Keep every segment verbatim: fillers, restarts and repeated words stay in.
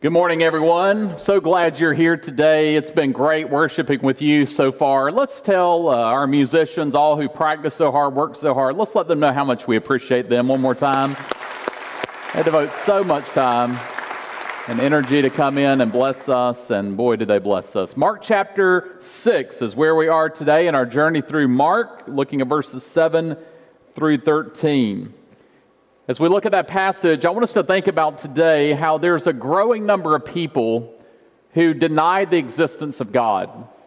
Good morning, everyone. So glad you're here today. It's been great worshiping with you so far. Let's tell uh, our musicians, all who practice so hard, work so hard, let's let them know how much we appreciate them one more time. They devote so much time and energy to come in and bless us, and boy, did they bless us. Mark chapter six is where we are today in our journey through Mark, looking at verses seven through thirteen. As we look at that passage, I want us to think about today how there's a growing number of people who deny the existence of God.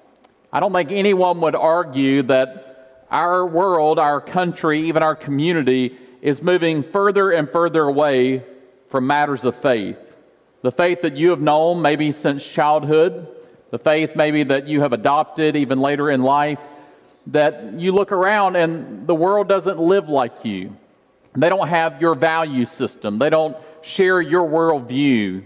I don't think anyone would argue that our world, our country, even our community is moving further and further away from matters of faith. The faith that you have known maybe since childhood, the faith maybe that you have adopted even later in life, that you look around and the world doesn't live like you. They don't have your value system. They don't share your worldview.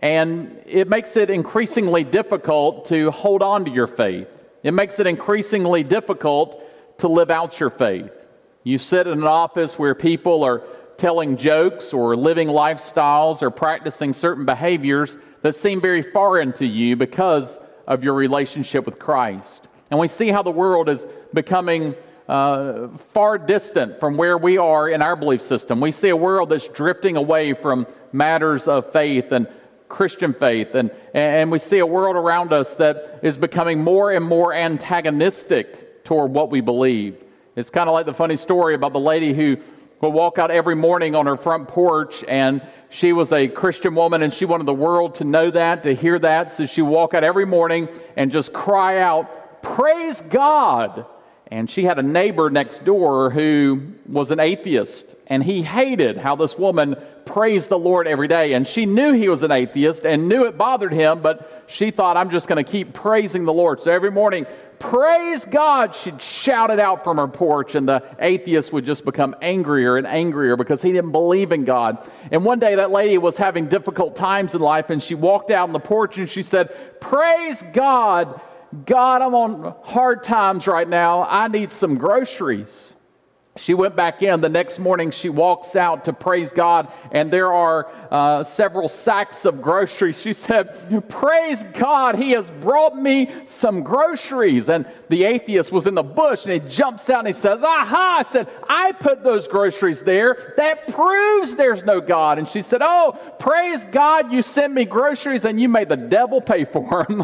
And it makes it increasingly difficult to hold on to your faith. It makes it increasingly difficult to live out your faith. You sit in an office where people are telling jokes or living lifestyles or practicing certain behaviors that seem very foreign to you because of your relationship with Christ. And we see how the world is becoming Uh, far distant from where we are in our belief system. We see a world that's drifting away from matters of faith and Christian faith, and, and we see a world around us that is becoming more and more antagonistic toward what we believe. It's kind of like the funny story about the lady who would walk out every morning on her front porch, and she was a Christian woman, and she wanted the world to know that, to hear that, so she would walk out every morning and just cry out, "Praise God!" And she had a neighbor next door who was an atheist, and he hated how this woman praised the Lord every day. And she knew he was an atheist and knew it bothered him, but she thought, "I'm just going to keep praising the Lord." So every morning, "Praise God," she'd shout it out from her porch, and the atheist would just become angrier and angrier because he didn't believe in God. And one day that lady was having difficult times in life, and she walked out on the porch and she said, "Praise God. God, I'm on hard times right now. I need some groceries." She went back in. The next morning, she walks out to praise God, and there are uh, several sacks of groceries. She said, "Praise God, He has brought me some groceries." And the atheist was in the bush, and he jumps out and he says, "Aha!" I said, "I put those groceries there. That proves there's no God." And she said, "Oh, praise God, you sent me groceries, and you made the devil pay for them."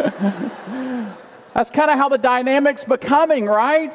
That's kind of how the dynamic's becoming, right?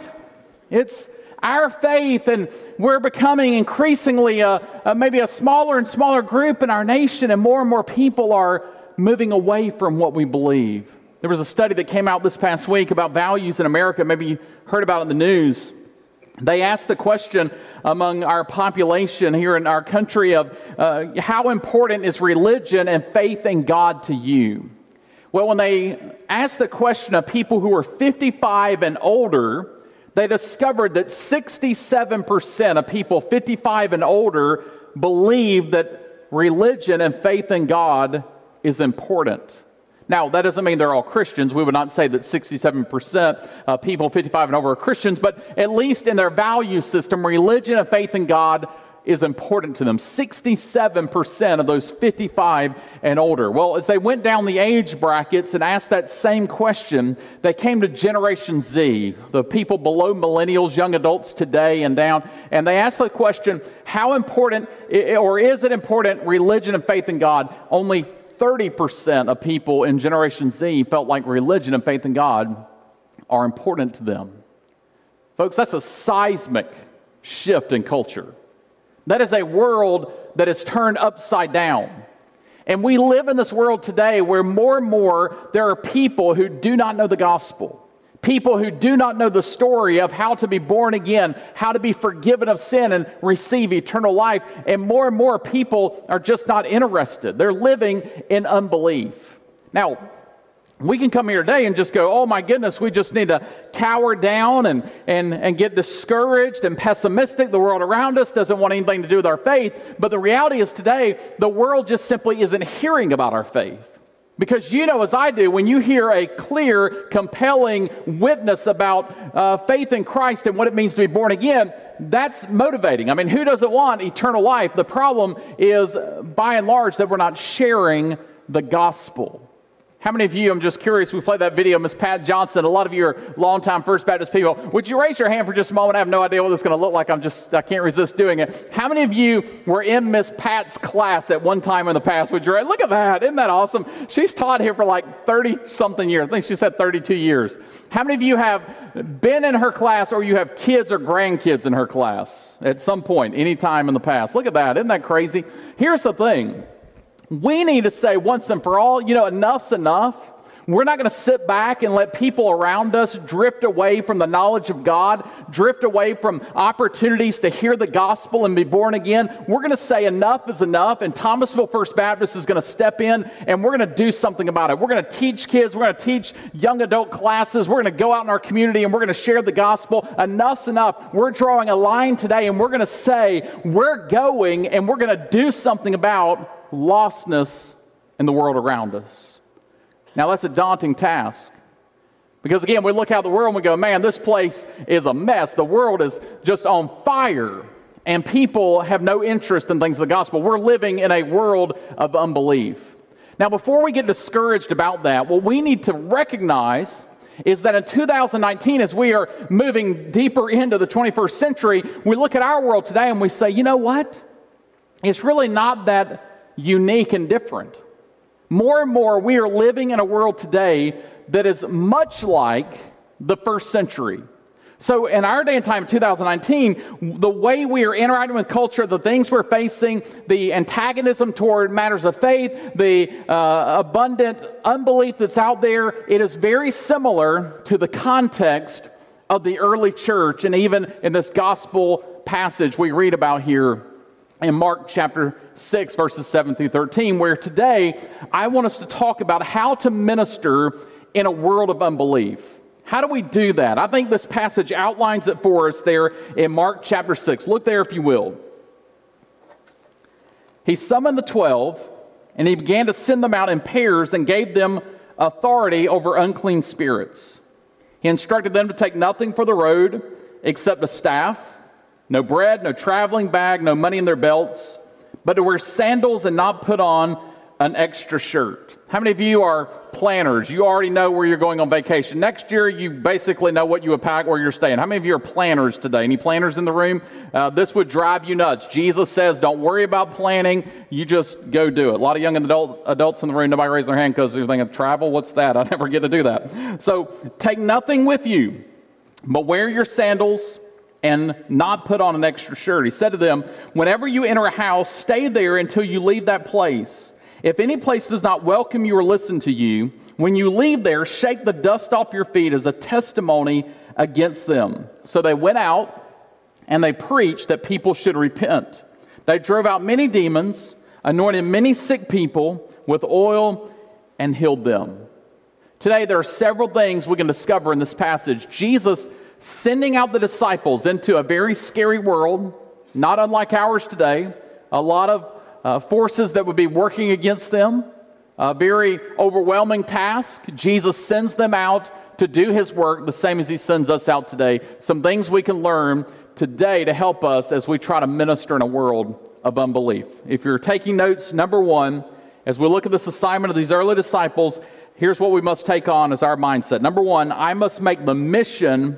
It's our faith, and we're becoming increasingly a, a, maybe a smaller and smaller group in our nation, and more and more people are moving away from what we believe. There was a study that came out this past week about values in America. Maybe you heard about it in the news. They asked the question among our population here in our country of uh, how important is religion and faith in God to you? Well, when they asked the question of people who were fifty-five and older, they discovered that sixty-seven percent of people fifty-five and older believe that religion and faith in God is important. Now, that doesn't mean they're all Christians. We would not say that sixty-seven percent of people fifty-five and over are Christians, but at least in their value system, religion and faith in God is important to them. sixty-seven percent of those fifty-five and older. Well, as they went down the age brackets and asked that same question, they came to Generation Z, the people below millennials, young adults today and down, and they asked the question, how important, or is it important, religion and faith in God? Only thirty percent of people in Generation Z felt like religion and faith in God are important to them. Folks, that's a seismic shift in culture. That is a world that is turned upside down. And we live in this world today where more and more there are people who do not know the gospel. People who do not know the story of how to be born again, how to be forgiven of sin and receive eternal life. And more and more people are just not interested. They're living in unbelief. Now, we can come here today and just go, "Oh my goodness, we just need to cower down and, and, and get discouraged and pessimistic. The world around us doesn't want anything to do with our faith." But the reality is today, the world just simply isn't hearing about our faith. Because you know, as I do, when you hear a clear, compelling witness about uh, faith in Christ and what it means to be born again, that's motivating. I mean, who doesn't want eternal life? The problem is, by and large, that we're not sharing the gospel. How many of you, I'm just curious, we played that video, Miss Pat Johnson, a lot of you are longtime First Baptist people. Would you raise your hand for just a moment? I have no idea what this is going to look like. I'm just, I can't resist doing it. How many of you were in Miss Pat's class at one time in the past? Would you raise? Look at that. Isn't that awesome? She's taught here for like thirty-something years. I think she said thirty-two years. How many of you have been in her class or you have kids or grandkids in her class at some point, any time in the past? Look at that. Isn't that crazy? Here's the thing. We need to say once and for all, you know, enough's enough. We're not going to sit back and let people around us drift away from the knowledge of God, drift away from opportunities to hear the gospel and be born again. We're going to say enough is enough, and Thomasville First Baptist is going to step in, and we're going to do something about it. We're going to teach kids. We're going to teach young adult classes. We're going to go out in our community, and we're going to share the gospel. Enough's enough. We're drawing a line today, and we're going to say we're going, and we're going to do something about lostness in the world around us. Now, that's a daunting task because, again, we look out the world and we go, man, this place is a mess. The world is just on fire, and people have no interest in things of the gospel. We're living in a world of unbelief. Now, before we get discouraged about that, what we need to recognize is that in two thousand nineteen, as we are moving deeper into the twenty-first century, we look at our world today and we say, you know what? It's really not that unique and different. More and more, we are living in a world today that is much like the first century. So in our day and time, two thousand nineteen, the way we are interacting with culture, the things we're facing, the antagonism toward matters of faith, the uh, abundant unbelief that's out there, it is very similar to the context of the early church, and even in this gospel passage we read about here in Mark chapter six, verses seven through thirteen, where today I want us to talk about how to minister in a world of unbelief. How do we do that? I think this passage outlines it for us there in Mark chapter six. Look there if you will. He summoned the twelve, and he began to send them out in pairs and gave them authority over unclean spirits. He instructed them to take nothing for the road except a staff, no bread, no traveling bag, no money in their belts, but to wear sandals and not put on an extra shirt. How many of you are planners? You already know where you're going on vacation. Next year, you basically know what you would pack, where you're staying. How many of you are planners today? Any planners in the room? Uh, this would drive you nuts. Jesus says, don't worry about planning. You just go do it. A lot of young adult, adults in the room, nobody raised their hand because they're thinking, travel? What's that? I never get to do that. So take nothing with you, but wear your sandals and not put on an extra shirt. He said to them, whenever you enter a house, stay there until you leave that place. If any place does not welcome you or listen to you, when you leave there, shake the dust off your feet as a testimony against them. So they went out and they preached that people should repent. They drove out many demons, anointed many sick people with oil, and healed them. Today, there are several things we can discover in this passage. Jesus sending out the disciples into a very scary world, not unlike ours today, a lot of uh, forces that would be working against them, a very overwhelming task. Jesus sends them out to do his work the same as he sends us out today. Some things we can learn today to help us as we try to minister in a world of unbelief. If you're taking notes, number one, as we look at this assignment of these early disciples, here's what we must take on as our mindset. Number one, I must make the mission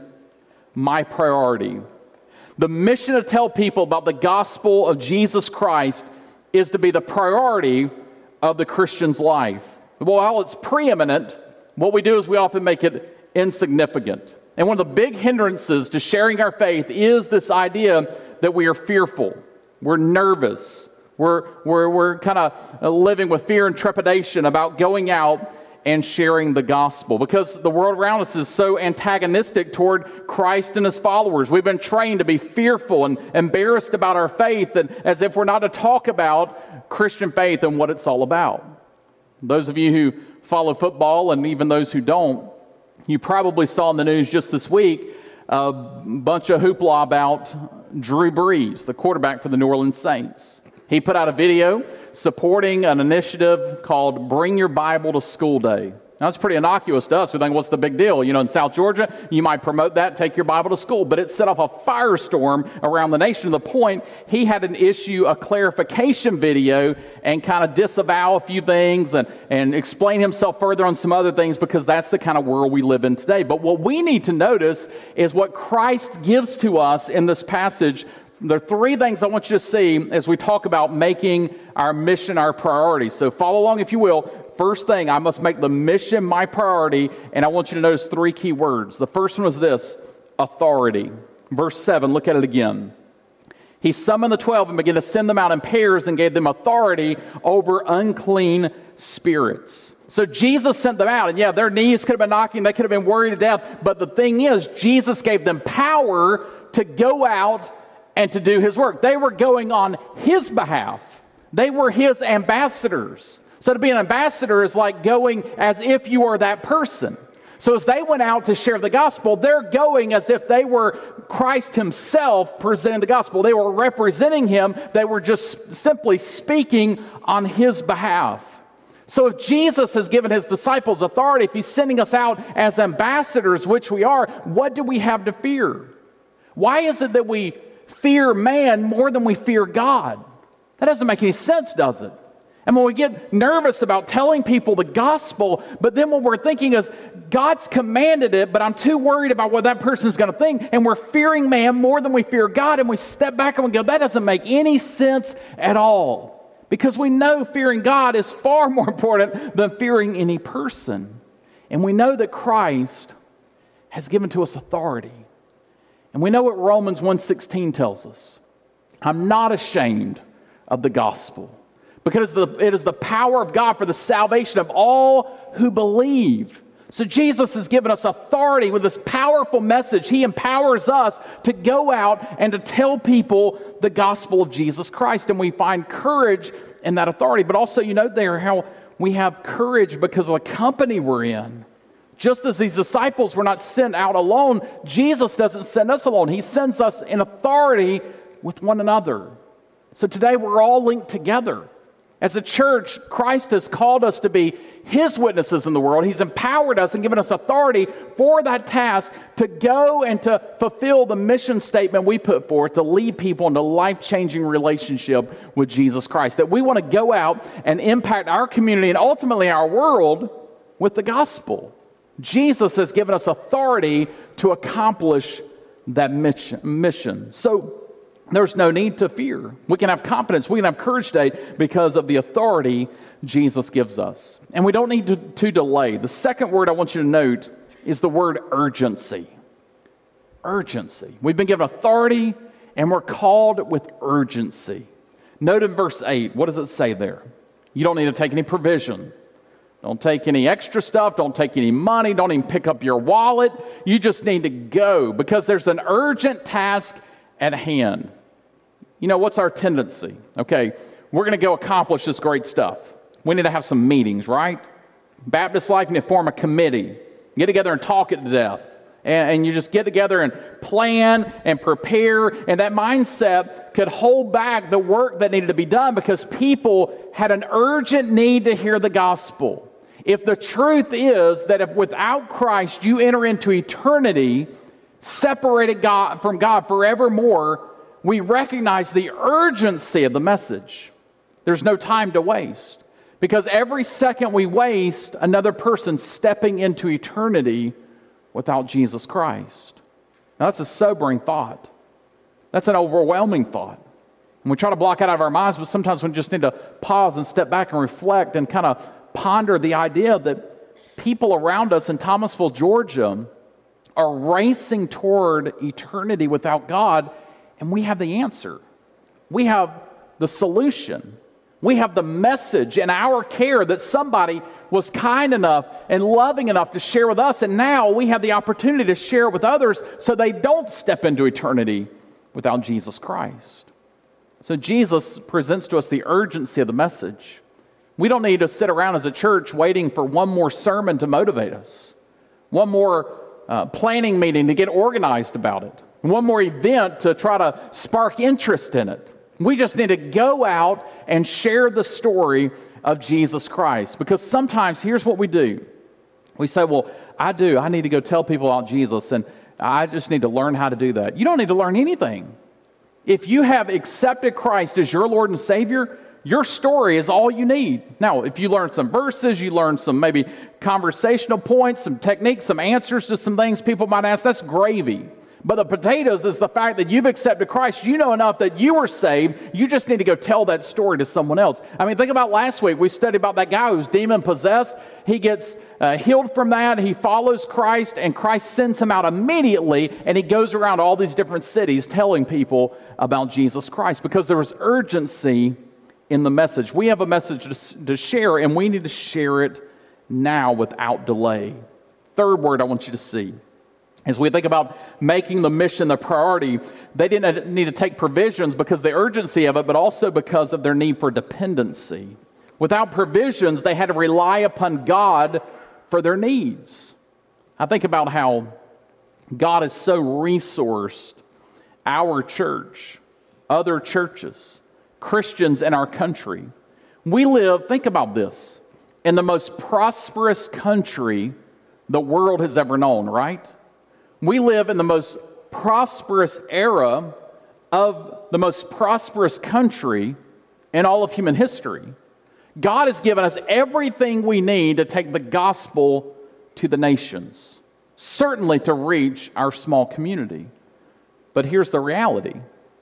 my priority. The mission to tell people about the gospel of Jesus Christ is to be the priority of the Christian's life. While it's preeminent, what we do is we often make it insignificant. And one of the big hindrances to sharing our faith is this idea that we are fearful, we're nervous, we're, we're, we're kind of living with fear and trepidation about going out and sharing the gospel, because the world around us is so antagonistic toward Christ and his followers. We've been trained to be fearful and embarrassed about our faith, and as if we're not to talk about Christian faith and what it's all about. Those of you who follow football, and even those who don't, you probably saw in the news just this week a bunch of hoopla about Drew Brees, the quarterback for the New Orleans Saints. He put out a video supporting an initiative called Bring Your Bible to School Day. Now, that's pretty innocuous to us. We think, what's the big deal? You know, in South Georgia, you might promote that, take your Bible to school. But it set off a firestorm around the nation to the point he had to issue a clarification video and kind of disavow a few things and, and explain himself further on some other things, because that's the kind of world we live in today. But what we need to notice is what Christ gives to us in this passage. There are three things I want you to see as we talk about making our mission our priority. So follow along if you will. First thing, I must make the mission my priority, and I want you to notice three key words. The first one was this: authority. Verse seven, look at it again. He summoned the twelve and began to send them out in pairs and gave them authority over unclean spirits. So Jesus sent them out, and yeah, their knees could have been knocking, they could have been worried to death, but the thing is, Jesus gave them power to go out and to do his work. They were going on his behalf. They were his ambassadors. So to be an ambassador is like going as if you are that person. So as they went out to share the gospel, they're going as if they were Christ himself presenting the gospel. They were representing him. They were just simply speaking on his behalf. So if Jesus has given his disciples authority, if he's sending us out as ambassadors, which we are, what do we have to fear? Why is it that we fear man more than we fear God? That doesn't make any sense, does it? And when we get nervous about telling people the gospel, but then what we're thinking is, God's commanded it, but I'm too worried about what that person's going to think, and we're fearing man more than we fear God, and we step back and we go, that doesn't make any sense at all. Because we know fearing God is far more important than fearing any person. And we know that Christ has given to us authority. And we know what Romans one sixteen tells us. I'm not ashamed of the gospel, because it is the power of God for the salvation of all who believe. So Jesus has given us authority with this powerful message. He empowers us to go out and to tell people the gospel of Jesus Christ. And we find courage in that authority. But also, you know there how we have courage because of the company we're in. Just as these disciples were not sent out alone, Jesus doesn't send us alone. He sends us in authority with one another. So today we're all linked together. As a church, Christ has called us to be his witnesses in the world. He's empowered us and given us authority for that task to go and to fulfill the mission statement we put forth, to lead people into life-changing relationship with Jesus Christ. That we want to go out and impact our community and ultimately our world with the gospel. Jesus has given us authority to accomplish that mission. So there's no need to fear. We can have confidence. We can have courage today because of the authority Jesus gives us. And we don't need to, to delay. The second word I want you to note is the word urgency. Urgency. We've been given authority and we're called with urgency. Note in verse eight, what does it say there? You don't need to take any provision. Don't take any extra stuff. Don't take any money. Don't even pick up your wallet. You just need to go because there's an urgent task at hand. You know, what's our tendency? Okay, we're going to go accomplish this great stuff. We need to have some meetings, right? Baptist Life, you need to form a committee. Get together and talk it to death. And, and you just get together and plan and prepare. And that mindset could hold back the work that needed to be done because people had an urgent need to hear the gospel. If the truth is that if without Christ you enter into eternity, separated God from God forevermore, we recognize the urgency of the message. There's no time to waste. Because every second we waste, another person stepping into eternity without Jesus Christ. Now that's a sobering thought. That's an overwhelming thought. And we try to block it out of our minds, but sometimes we just need to pause and step back and reflect and kind of ponder the idea that people around us in Thomasville, Georgia, are racing toward eternity without God, and we have the answer. We have the solution. We have the message in our care that somebody was kind enough and loving enough to share with us, and now we have the opportunity to share it with others so they don't step into eternity without Jesus Christ. So Jesus presents to us the urgency of the message. We don't need to sit around as a church waiting for one more sermon to motivate us, one more Uh, planning meeting to get organized about it, one more event to try to spark interest in it. We just need to go out and share the story of Jesus Christ. Because sometimes, here's what we do. We say, well, I do. I need to go tell people about Jesus, and I just need to learn how to do that. You don't need to learn anything. If you have accepted Christ as your Lord and Savior, your story is all you need. Now, if you learn some verses, you learn some maybe conversational points, some techniques, some answers to some things people might ask, that's gravy. But the potatoes is the fact that you've accepted Christ. You know enough that you were saved. You just need to go tell that story to someone else. I mean, think about last week. We studied about that guy who's demon-possessed. He gets uh, healed from that. He follows Christ, and Christ sends him out immediately, and he goes around all these different cities telling people about Jesus Christ because there was urgency in the message. We have a message to, to share, and we need to share it now without delay. Third word I want you to see. As we think about making the mission the priority, they didn't need to take provisions because of the urgency of it, but also because of their need for dependency. Without provisions, they had to rely upon God for their needs. I think about how God has so resourced our church, other churches, Christians in our country. We live, think about this, in the most prosperous country the world has ever known, right? We live in the most prosperous era of the most prosperous country in all of human history. God has given us everything we need to take the gospel to the nations, certainly to reach our small community. But here's the reality.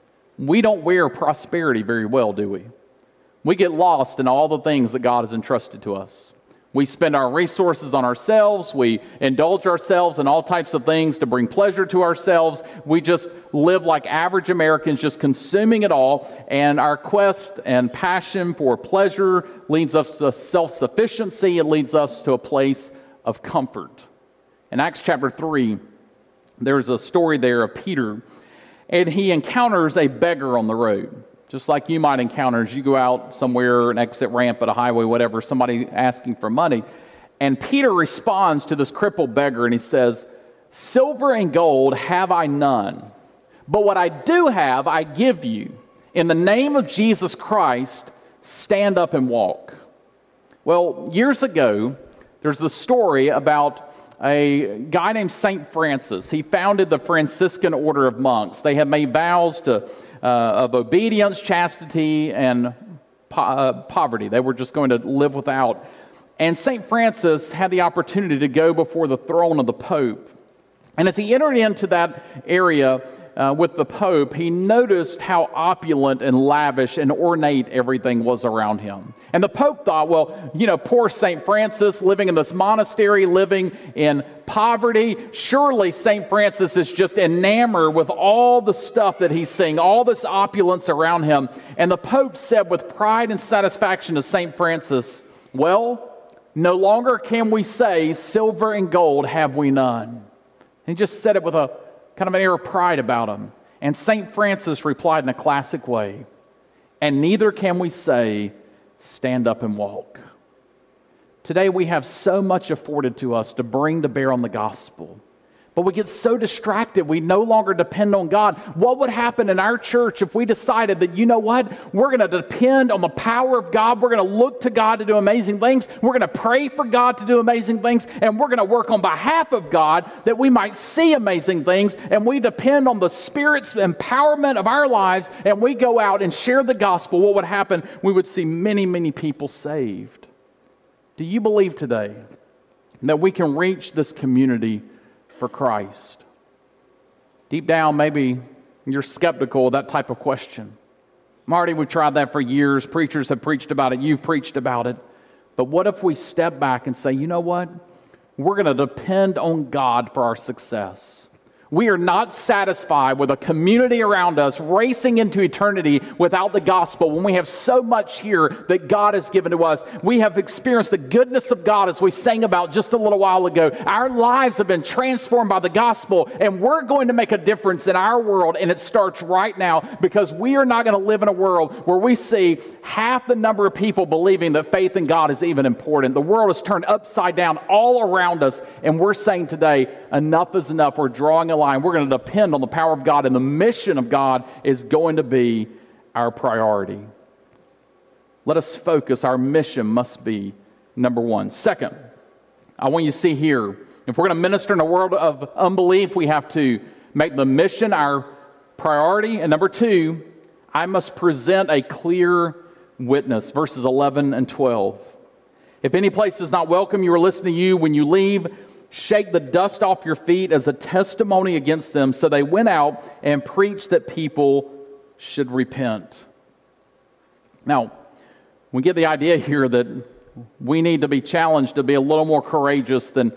We don't wear prosperity very well, do we? We get lost in all the things that God has entrusted to us. We spend our resources on ourselves. We indulge ourselves in all types of things to bring pleasure to ourselves. We just live like average Americans, just consuming it all. And our quest and passion for pleasure leads us to self-sufficiency. It leads us to a place of comfort. In Acts chapter three, there's a story there of Peter, and he encounters a beggar on the road. Just like you might encounter as you go out somewhere, an exit ramp at a highway, whatever, somebody asking for money. And Peter responds to this crippled beggar and he says, "Silver and gold have I none, but what I do have I give you. In the name of Jesus Christ, stand up and walk." Well, years ago, there's the story about a guy named Saint Francis. He founded the Franciscan order of monks. They had made vows to Uh, of obedience, chastity, and po- uh, poverty. They were just going to live without. And Saint Francis had the opportunity to go before the throne of the Pope. And as he entered into that area uh, with the Pope, he noticed how opulent and lavish and ornate everything was around him. And the Pope thought, well, you know, poor Saint Francis living in this monastery, living in poverty. Surely Saint Francis is just enamored with all the stuff that he's seeing, all this opulence around him. And the Pope said with pride and satisfaction to Saint Francis, "Well, no longer can we say, 'Silver and gold have we none.'" He just said it with a kind of an air of pride about him. And Saint Francis replied in a classic way, "And neither can we say, 'Stand up and walk.'" Today we have so much afforded to us to bring to bear on the gospel. But we get so distracted, we no longer depend on God. What would happen in our church if we decided that, you know what, we're going to depend on the power of God, we're going to look to God to do amazing things, we're going to pray for God to do amazing things, and we're going to work on behalf of God that we might see amazing things, and we depend on the Spirit's empowerment of our lives, and we go out and share the gospel. What would happen? We would see many, many people saved. Do you believe today that we can reach this community for Christ? Deep down, maybe you're skeptical of that type of question. Marty, we've tried that for years. Preachers have preached about it. You've preached about it. But what if we step back and say, you know what? We're going to depend on God for our success. We are not satisfied with a community around us racing into eternity without the gospel when we have so much here that God has given to us. We have experienced the goodness of God as we sang about just a little while ago. Our lives have been transformed by the gospel, and we're going to make a difference in our world, and it starts right now because we are not going to live in a world where we see half the number of people believing that faith in God is even important. The world is turned upside down all around us, and we're saying today, enough is enough. We're drawing a line. We're going to depend on the power of God, and the mission of God is going to be our priority. Let us focus. Our mission must be number one. Second, I want you to see here, if we're going to minister in a world of unbelief, we have to make the mission our priority. And number two, I must present a clear witness, verses eleven and twelve. If any place does not welcome you or listen to you when you leave, shake the dust off your feet as a testimony against them. So they went out and preached that people should repent. Now, we get the idea here that we need to be challenged to be a little more courageous than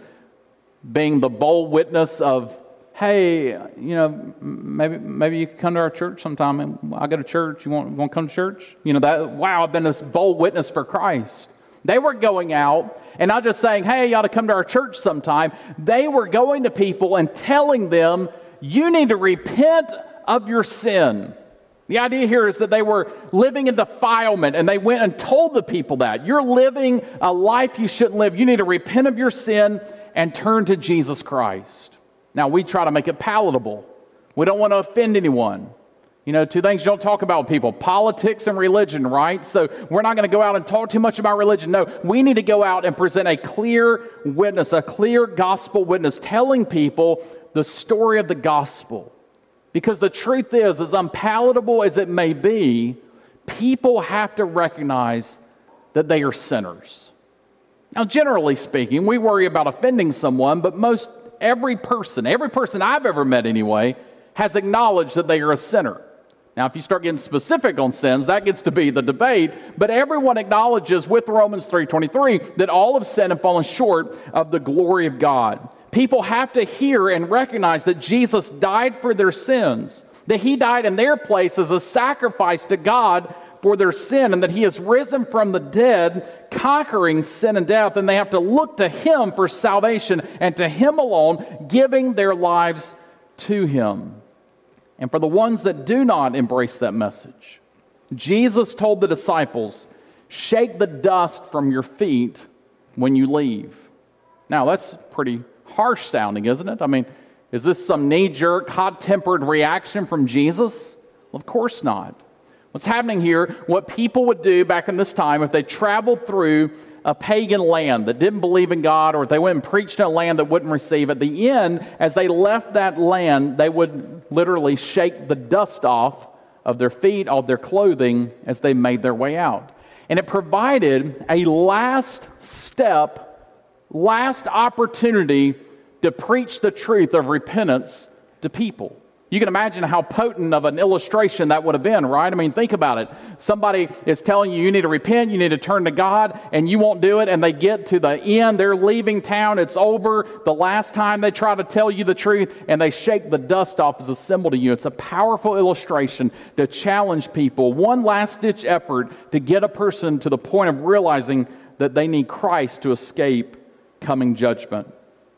being the bold witness of, hey, you know, maybe maybe you can come to our church sometime. I go to church. You want, you want to come to church? You know, that, wow, I've been this bold witness for Christ. They were going out and not just saying, hey, you ought to come to our church sometime. They were going to people and telling them, you need to repent of your sin. The idea here is that they were living in defilement, and they went and told the people that. You're living a life you shouldn't live. You need to repent of your sin and turn to Jesus Christ. Now, we try to make it palatable. We don't want to offend anyone. You know, two things you don't talk about with people, politics and religion, right? So we're not going to go out and talk too much about religion. No, we need to go out and present a clear witness, a clear gospel witness, telling people the story of the gospel. Because the truth is, as unpalatable as it may be, people have to recognize that they are sinners. Now, generally speaking, we worry about offending someone, but most every person, every person I've ever met anyway, has acknowledged that they are a sinner. Now, if you start getting specific on sins, that gets to be the debate, but everyone acknowledges with Romans three twenty-three that all have sinned and fallen short of the glory of God. People have to hear and recognize that Jesus died for their sins, that he died in their place as a sacrifice to God for their sin, and that he has risen from the dead, conquering sin and death, and they have to look to him for salvation and to him alone, giving their lives to him. And for the ones that do not embrace that message, Jesus told the disciples, shake the dust from your feet when you leave. Now, that's pretty harsh sounding, isn't it? I mean, is this some knee-jerk, hot-tempered reaction from Jesus? Well, of course not. What's happening here, what people would do back in this time if they traveled through a pagan land that didn't believe in God, or if they went and preached in a land that wouldn't receive, at the end, as they left that land, they would literally shake the dust off of their feet, of their clothing, as they made their way out. And it provided a last step, last opportunity to preach the truth of repentance to people. You can imagine how potent of an illustration that would have been, right? I mean, think about it. Somebody is telling you, you need to repent, you need to turn to God, and you won't do it, and they get to the end, they're leaving town, it's over, the last time they try to tell you the truth, and they shake the dust off as a symbol to you. It's a powerful illustration to challenge people, one last-ditch effort to get a person to the point of realizing that they need Christ to escape coming judgment.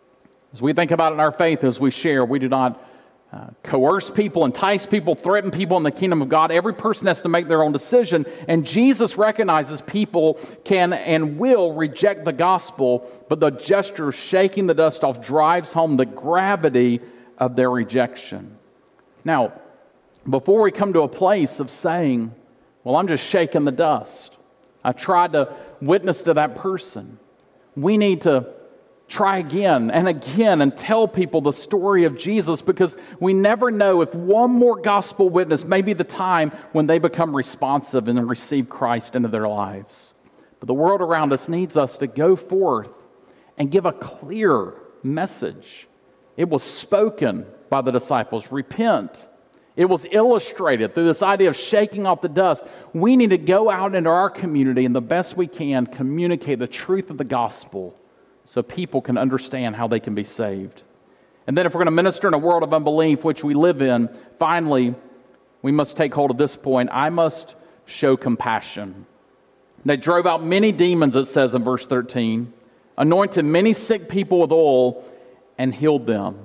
As we think about it in our faith, as we share, we do not Uh, coerce people, entice people, threaten people in the kingdom of God. Every person has to make their own decision, and Jesus recognizes people can and will reject the gospel, but the gesture of shaking the dust off drives home the gravity of their rejection. Now, before we come to a place of saying, well, I'm just shaking the dust, I tried to witness to that person, we need to try again and again and tell people the story of Jesus, because we never know if one more gospel witness may be the time when they become responsive and receive Christ into their lives. But the world around us needs us to go forth and give a clear message. It was spoken by the disciples, repent. It was illustrated through this idea of shaking off the dust. We need to go out into our community and the best we can communicate the truth of the gospel, so people can understand how they can be saved. And then if we're going to minister in a world of unbelief, which we live in, finally, we must take hold of this point. I must show compassion. They drove out many demons, it says in verse thirteen, anointed many sick people with oil, and healed them.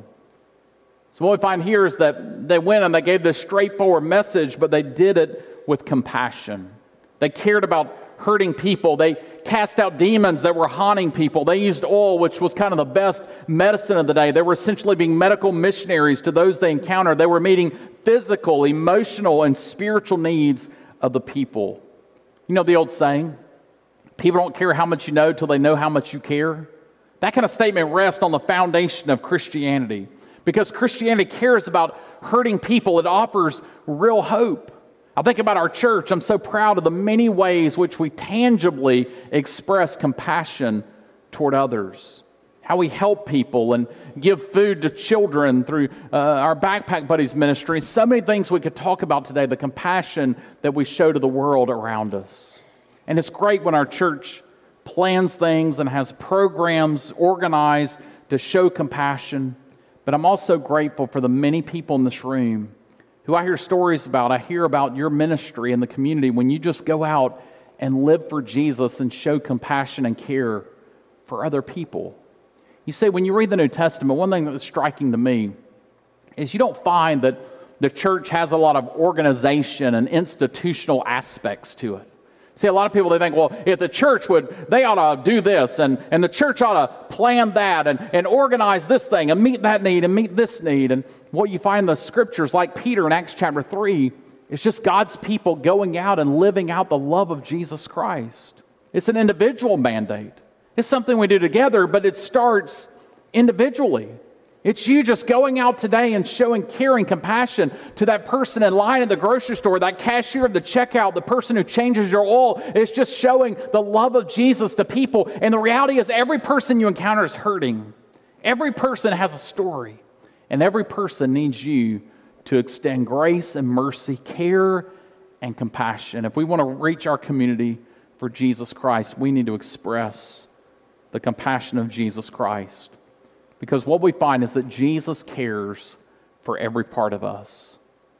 So what we find here is that they went and they gave this straightforward message, but they did it with compassion. They cared about hurting people. They cast out demons that were haunting people. They used oil, which was kind of the best medicine of the day. They were essentially being medical missionaries to those they encountered. They were meeting physical, emotional, and spiritual needs of the people. You know the old saying, people don't care how much you know till they know how much you care. That kind of statement rests on the foundation of Christianity. Because Christianity cares about hurting people, it offers real hope. I think about our church. I'm so proud of the many ways which we tangibly express compassion toward others. How we help people and give food to children through uh, our Backpack Buddies ministry. So many things we could talk about today, the compassion that we show to the world around us. And it's great when our church plans things and has programs organized to show compassion. But I'm also grateful for the many people in this room who I hear stories about. I hear about your ministry in the community when you just go out and live for Jesus and show compassion and care for other people. You see, when you read the New Testament, one thing that was striking to me is you don't find that the church has a lot of organization and institutional aspects to it. See, a lot of people, they think, well, if the church would, they ought to do this, and, and the church ought to plan that, and, and organize this thing, and meet that need, and meet this need. And what you find in the scriptures, like Peter in Acts chapter three, is just God's people going out and living out the love of Jesus Christ. It's an individual mandate. It's something we do together, but it starts individually. It's you just going out today and showing care and compassion to that person in line at the grocery store, that cashier at the checkout, the person who changes your oil. It's just showing the love of Jesus to people. And the reality is every person you encounter is hurting. Every person has a story. And every person needs you to extend grace and mercy, care and compassion. If we want to reach our community for Jesus Christ, we need to express the compassion of Jesus Christ. Because what we find is that Jesus cares for every part of us.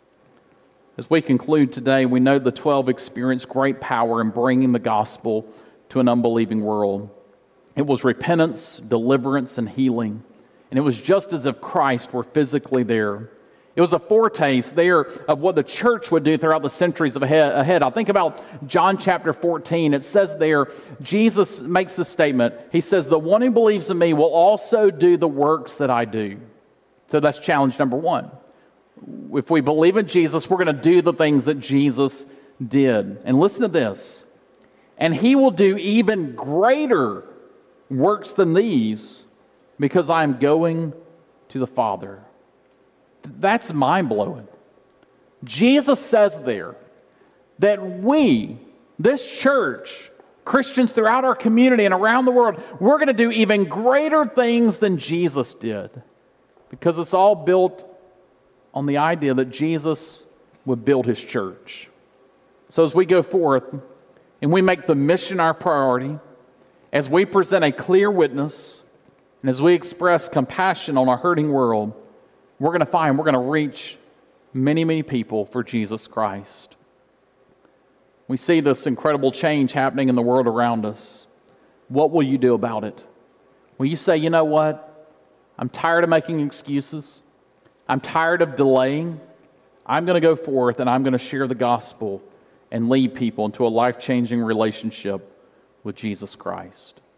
As we conclude today, we know the twelve experienced great power in bringing the gospel to an unbelieving world. It was repentance, deliverance, and healing. And it was just as if Christ were physically there. It was a foretaste there of what the church would do throughout the centuries ahead. I think about John chapter fourteen. It says there, Jesus makes this statement. He says, "The one who believes in me will also do the works that I do." So that's challenge number one. If we believe in Jesus, we're going to do the things that Jesus did. And listen to this. "And he will do even greater works than these because I am going to the Father." That's mind-blowing. Jesus says there that we, this church, Christians throughout our community and around the world, we're going to do even greater things than Jesus did, because it's all built on the idea that Jesus would build his church. So as we go forth and we make the mission our priority, as we present a clear witness, and as we express compassion on a hurting world, we're going to find we're going to reach many, many people for Jesus Christ. We see this incredible change happening in the world around us. What will you do about it? Will you say, you know what? I'm tired of making excuses. I'm tired of delaying. I'm going to go forth and I'm going to share the gospel and lead people into a life-changing relationship with Jesus Christ.